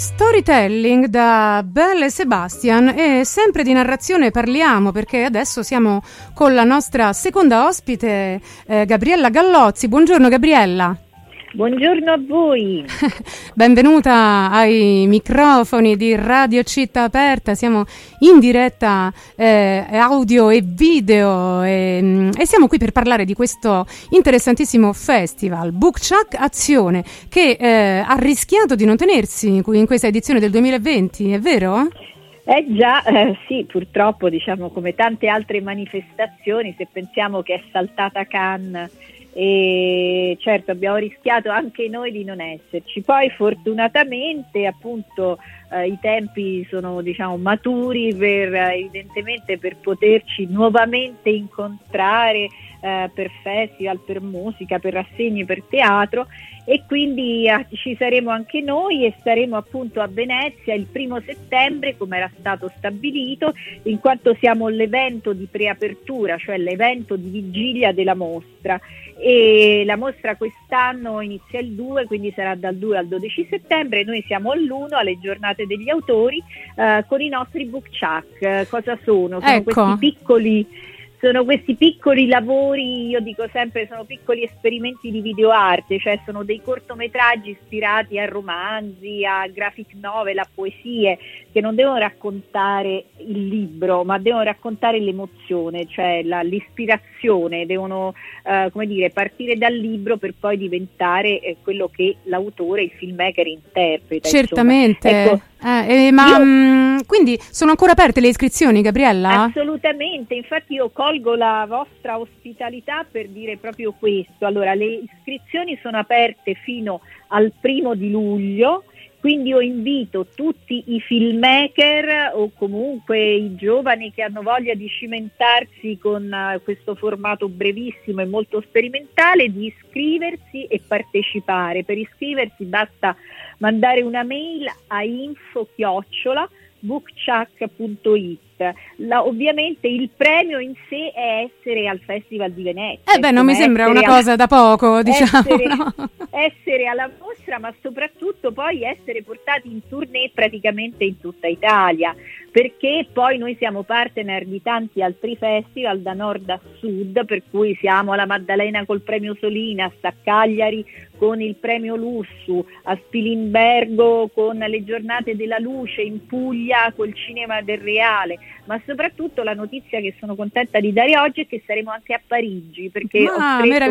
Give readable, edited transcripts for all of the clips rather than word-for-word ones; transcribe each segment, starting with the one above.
Storytelling da Belle Sebastian, e sempre di narrazione parliamo perché adesso siamo con la nostra seconda ospite, Gabriella Gallozzi. Buongiorno Gabriella. Buongiorno a voi. Benvenuta ai microfoni di Radio Città Aperta. Siamo in diretta audio e video e siamo qui per parlare di questo interessantissimo festival Bookchuck Azione che ha rischiato di non tenersi in questa edizione del 2020, è vero? Già, sì, purtroppo, diciamo, come tante altre manifestazioni, se pensiamo che è saltata Cannes, e certo abbiamo rischiato anche noi di non esserci. Poi fortunatamente appunto i tempi sono, diciamo, maturi evidentemente per poterci nuovamente incontrare per festival, per musica, per rassegne, per teatro, e quindi ci saremo anche noi e saremo appunto a Venezia il 1° settembre come era stato stabilito, in quanto siamo l'evento di preapertura, cioè l'evento di vigilia della mostra, e la mostra quest'anno inizia il 2, quindi sarà dal 2 al 12 settembre. Noi siamo all'1 alle giornate degli autori con i nostri Bookchuck. Cosa sono? Sono questi piccoli lavori, io dico sempre sono piccoli esperimenti di videoarte, cioè sono dei cortometraggi ispirati a romanzi, a graphic novel, a poesie, che non devono raccontare il libro, ma devono raccontare l'emozione, cioè l'ispirazione, devono partire dal libro per poi diventare quello che l'autore, il filmmaker interpreta. Certamente. Ecco, quindi sono ancora aperte le iscrizioni, Gabriella? Assolutamente, infatti io colgo la vostra ospitalità per dire proprio questo. Allora, le iscrizioni sono aperte fino al 1° di luglio, quindi io invito tutti i filmmaker o comunque i giovani che hanno voglia di cimentarsi con questo formato brevissimo e molto sperimentale di iscriversi e partecipare. Per iscriversi basta mandare una mail a info@bookchuck.it. Ovviamente il premio in sé è essere al Festival di Venezia. Non mi sembra una cosa da poco, diciamo. Essere alla mostra, ma soprattutto poi essere portati in tournée praticamente in tutta Italia, perché poi noi siamo partner di tanti altri festival da nord a sud, per cui siamo alla Maddalena col premio Solinas, a Cagliari con il premio Lussu, a Spilimbergo con le giornate della luce, in Puglia col Cinema del Reale, ma soprattutto la notizia che sono contenta di dare oggi è che saremo anche a Parigi, perché ho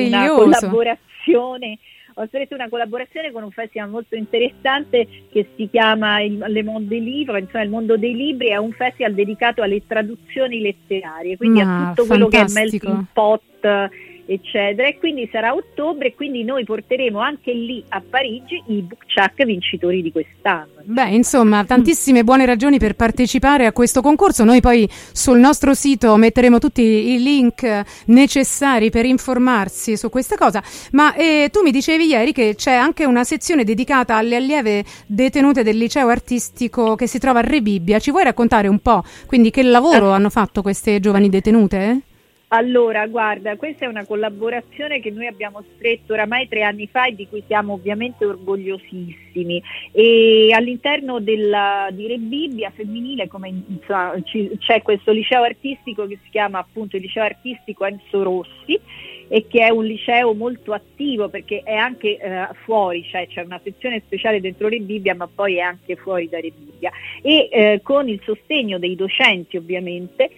stretto una collaborazione con un festival molto interessante che si chiama Le Monde des Livres, insomma il mondo dei libri. È un festival dedicato alle traduzioni letterarie, quindi a tutto quello che è melting pot, eccetera, e quindi sarà a ottobre, quindi noi porteremo anche lì a Parigi i Bookchuck vincitori di quest'anno. Insomma, tantissime buone ragioni per partecipare a questo concorso. Noi poi sul nostro sito metteremo tutti i link necessari per informarsi su questa cosa, ma tu mi dicevi ieri che c'è anche una sezione dedicata alle allieve detenute del liceo artistico che si trova a Rebibbia. Ci vuoi raccontare un po' quindi che lavoro hanno fatto queste giovani detenute? Allora, guarda, questa è una collaborazione che noi abbiamo stretto oramai 3 anni fa e di cui siamo ovviamente orgogliosissimi. E all'interno di Rebibbia femminile, c'è questo liceo artistico che si chiama appunto il liceo artistico Enzo Rossi, e che è un liceo molto attivo perché è anche fuori, cioè c'è una sezione speciale dentro Rebibbia, ma poi è anche fuori da Rebibbia, e con il sostegno dei docenti ovviamente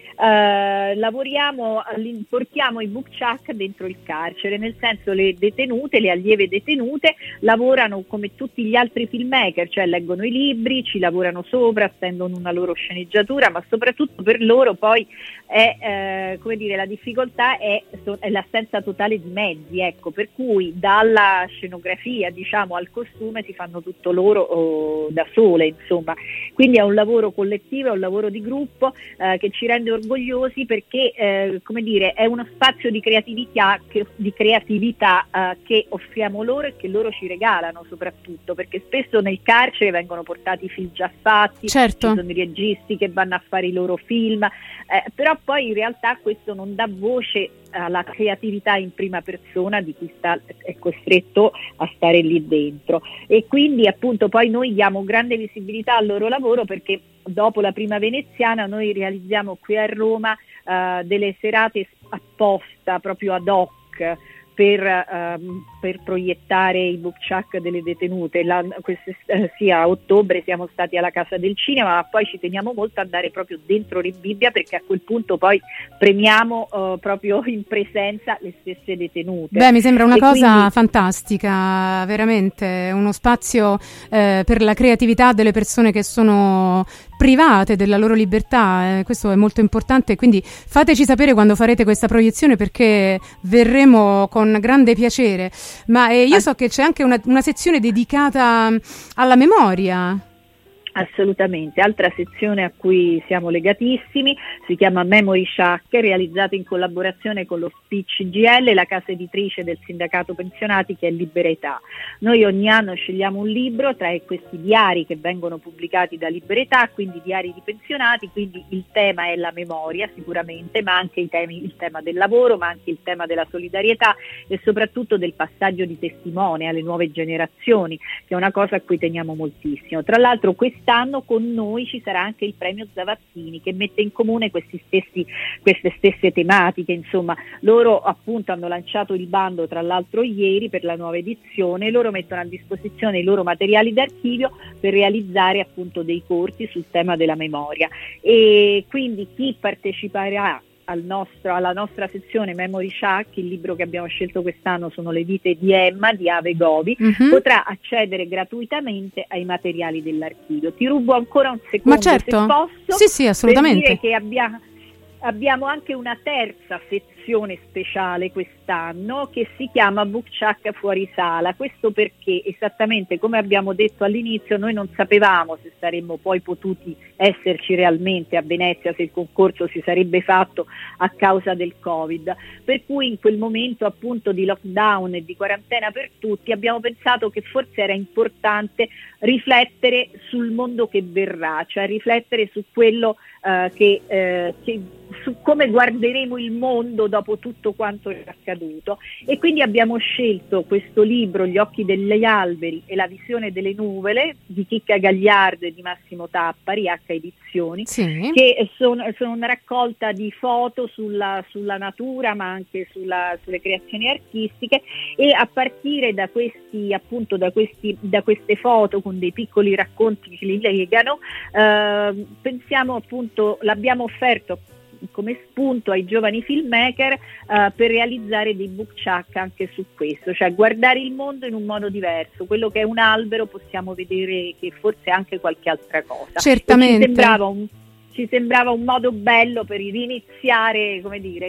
portiamo i Bookchuck dentro il carcere, nel senso le allieve detenute lavorano come tutti gli altri filmmaker, cioè leggono i libri, ci lavorano sopra, stendono una loro sceneggiatura, ma soprattutto per loro poi è la difficoltà è l'assenza totale di mezzi, ecco, per cui dalla scenografia, diciamo, al costume si fanno tutto loro da sole, insomma. Quindi è un lavoro collettivo, è un lavoro di gruppo che ci rende orgogliosi perché è uno spazio di creatività che offriamo loro e che loro ci regalano, soprattutto perché spesso nel carcere vengono portati film già fatti, certo. Ci sono i registi che vanno a fare i loro film, però poi in realtà questo non dà voce alla creatività in prima persona di chi è costretto a stare lì dentro, e quindi appunto poi noi diamo grande visibilità al loro lavoro, perché dopo la prima veneziana noi realizziamo qui a Roma delle serate apposta proprio ad hoc per proiettare i book chuck delle detenute. A ottobre siamo stati alla Casa del Cinema, ma poi ci teniamo molto ad andare proprio dentro Rebibbia, perché a quel punto poi premiamo proprio in presenza le stesse detenute. Beh, mi sembra una cosa fantastica, veramente uno spazio per la creatività delle persone che sono private della loro libertà, questo è molto importante, quindi fateci sapere quando farete questa proiezione, perché verremo con grande piacere. Ma io so che c'è anche una sezione dedicata alla memoria. Assolutamente, altra sezione a cui siamo legatissimi si chiama Memory Shack, realizzata in collaborazione con lo CGIL, la casa editrice del sindacato pensionati, che è Libera Età. Noi ogni anno scegliamo un libro tra questi diari che vengono pubblicati da Libera Età, quindi diari di pensionati, quindi il tema è la memoria sicuramente, ma anche il tema del lavoro, ma anche il tema della solidarietà e soprattutto del passaggio di testimone alle nuove generazioni, che è una cosa a cui teniamo moltissimo. Tra l'altro quest'anno con noi ci sarà anche il premio Zavattini, che mette in comune queste stesse tematiche. Insomma, loro appunto hanno lanciato il bando tra l'altro ieri per la nuova edizione, loro mettono a disposizione i loro materiali d'archivio per realizzare appunto dei corsi sul tema della memoria, e quindi chi parteciperà alla nostra sezione Memory Shack, il libro che abbiamo scelto quest'anno sono Le vite di Emma di Ave Gobi, potrà accedere gratuitamente ai materiali dell'archivio. Ti rubo ancora un secondo, ma certo, se posso, sì, assolutamente, per dire che abbiamo anche una terza sezione speciale quest'anno che si chiama Book Chuck fuori sala. Questo perché, esattamente come abbiamo detto all'inizio, noi non sapevamo se saremmo poi potuti esserci realmente a Venezia, se il concorso si sarebbe fatto a causa del Covid, per cui in quel momento appunto di lockdown e di quarantena per tutti abbiamo pensato che forse era importante riflettere sul mondo che verrà, cioè riflettere su quello su come guarderemo il mondo dopo tutto quanto è accaduto, e quindi abbiamo scelto questo libro Gli occhi degli alberi e la visione delle nuvole di Chicca Gagliardo e di Massimo Tappari, H Edizioni, sì, che sono una raccolta di foto sulla natura, ma anche sulle creazioni artistiche, e a partire da queste foto con dei piccoli racconti che li legano, pensiamo appunto, l'abbiamo offerto come spunto ai giovani filmmaker per realizzare dei book chuck anche su questo, cioè guardare il mondo in un modo diverso. Quello che è un albero possiamo vedere che forse è anche qualche altra cosa. Certamente. Ci sembrava un modo bello per riniziare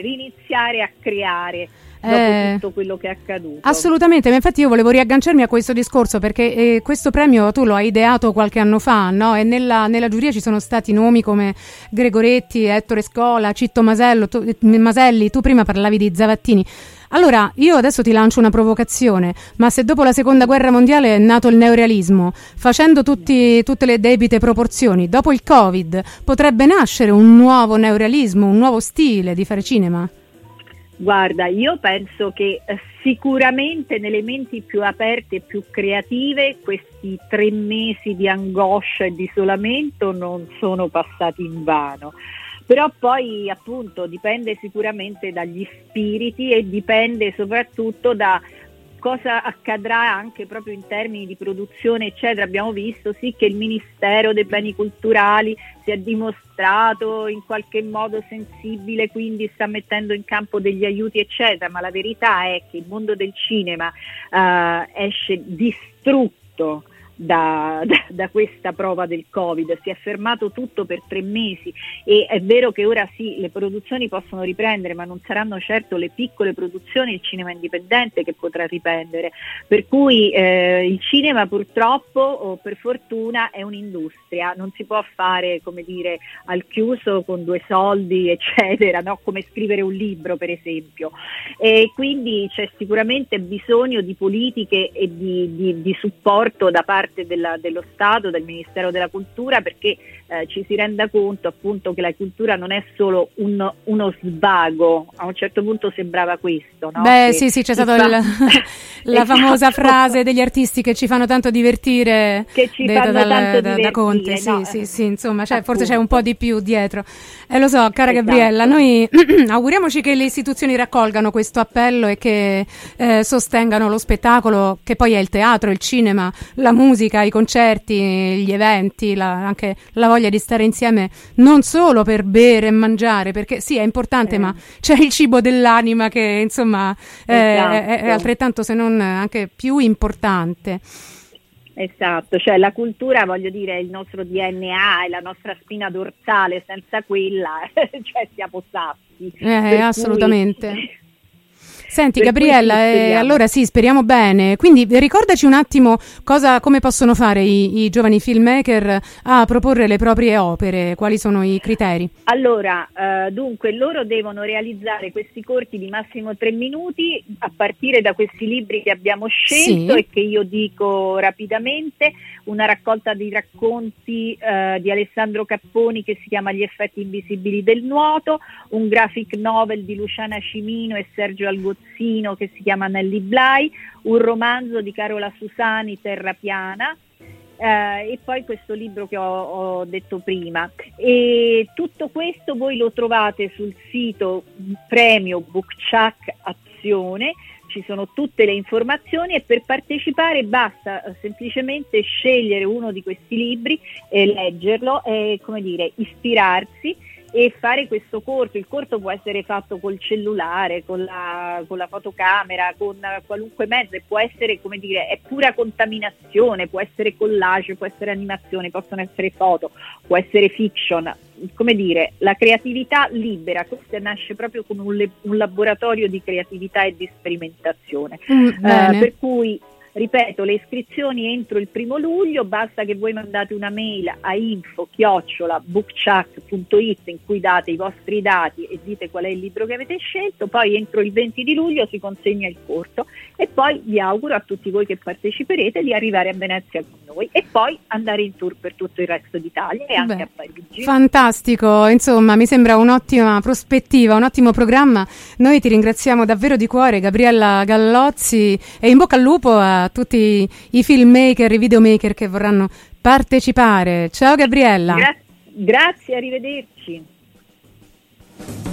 a creare dopo tutto quello che è accaduto. Assolutamente, ma infatti io volevo riagganciarmi a questo discorso, perché questo premio tu lo hai ideato qualche anno fa, no? E nella giuria ci sono stati nomi come Gregoretti, Ettore Scola, Citto Maselli, tu prima parlavi di Zavattini. Allora, io adesso ti lancio una provocazione, ma se dopo la seconda guerra mondiale è nato il neorealismo, facendo tutte le debite proporzioni, dopo il Covid potrebbe nascere un nuovo neorealismo, un nuovo stile di fare cinema? Guarda, io penso che sicuramente nelle menti più aperte e più creative questi 3 mesi di angoscia e di isolamento non sono passati invano. Però poi appunto dipende sicuramente dagli spiriti e dipende soprattutto da cosa accadrà anche proprio in termini di produzione eccetera. Abbiamo visto sì che il Ministero dei Beni Culturali si è dimostrato in qualche modo sensibile, quindi sta mettendo in campo degli aiuti eccetera, ma la verità è che il mondo del cinema esce distrutto da questa prova del Covid. Si è fermato tutto per 3 mesi e è vero che ora sì, le produzioni possono riprendere, ma non saranno certo le piccole produzioni, il cinema indipendente che potrà riprendere, per cui il cinema purtroppo o per fortuna è un'industria, non si può fare come dire al chiuso con 2 soldi eccetera, no? Come scrivere un libro per esempio, e quindi c'è sicuramente bisogno di politiche e di supporto da parte parte dello Stato, del Ministero della Cultura, perché ci si renda conto appunto che la cultura non è solo uno svago. A un certo punto sembrava questo, no? Beh, sì, c'è stata la famosa frase degli artisti che ci fanno tanto divertire, che ci fanno tanto divertire, da Conte, no? sì, insomma, forse c'è un po' di più dietro. Lo so, cara Gabriella, noi auguriamoci che le istituzioni raccolgano questo appello e che sostengano lo spettacolo, che poi è il teatro, il cinema, la musica, i concerti, gli eventi, anche la voglia di stare insieme, non solo per bere e mangiare, perché sì, è importante, ma c'è il cibo dell'anima che insomma è altrettanto, se non anche più importante. Esatto, cioè la cultura, voglio dire, è il nostro DNA, è la nostra spina dorsale, senza quella cioè siamo sassi. Assolutamente. Senti Gabriella, allora sì, speriamo bene. Quindi ricordaci un attimo come possono fare i giovani filmmaker a proporre le proprie opere, quali sono i criteri? Allora, dunque loro devono realizzare questi corti di massimo 3 minuti a partire da questi libri che abbiamo scelto, sì, e che io dico rapidamente: una raccolta di racconti di Alessandro Capponi che si chiama Gli effetti invisibili del nuoto, un graphic novel di Luciana Cimino e Sergio Algozzino che si chiama Nelly Bly, un romanzo di Carola Susani, Terra piana, e poi questo libro che ho detto prima. E tutto questo voi lo trovate sul sito Premio Bookchuck Azione, ci sono tutte le informazioni, e per partecipare basta semplicemente scegliere uno di questi libri e leggerlo e, come dire, ispirarsi e fare questo corto. Il corto può essere fatto col cellulare, con la fotocamera, con qualunque mezzo, e può essere, come dire, è pura contaminazione, può essere collage, può essere animazione, possono essere foto, può essere fiction, come dire, la creatività libera. Questo nasce proprio come un laboratorio di creatività e di sperimentazione, per cui, ripeto, le iscrizioni entro il 1° luglio, basta che voi mandate una mail a info@bookchuck.it in cui date i vostri dati e dite qual è il libro che avete scelto, poi entro il 20 di luglio si consegna il corto, e poi vi auguro a tutti voi che parteciperete di arrivare a Venezia con noi e poi andare in tour per tutto il resto d'Italia e anche a Parigi. Fantastico, insomma mi sembra un'ottima prospettiva, un ottimo programma. Noi ti ringraziamo davvero di cuore, Gabriella Gallozzi, e in bocca al lupo a tutti i filmmaker, i videomaker che vorranno partecipare. Ciao Gabriella. Grazie, arrivederci.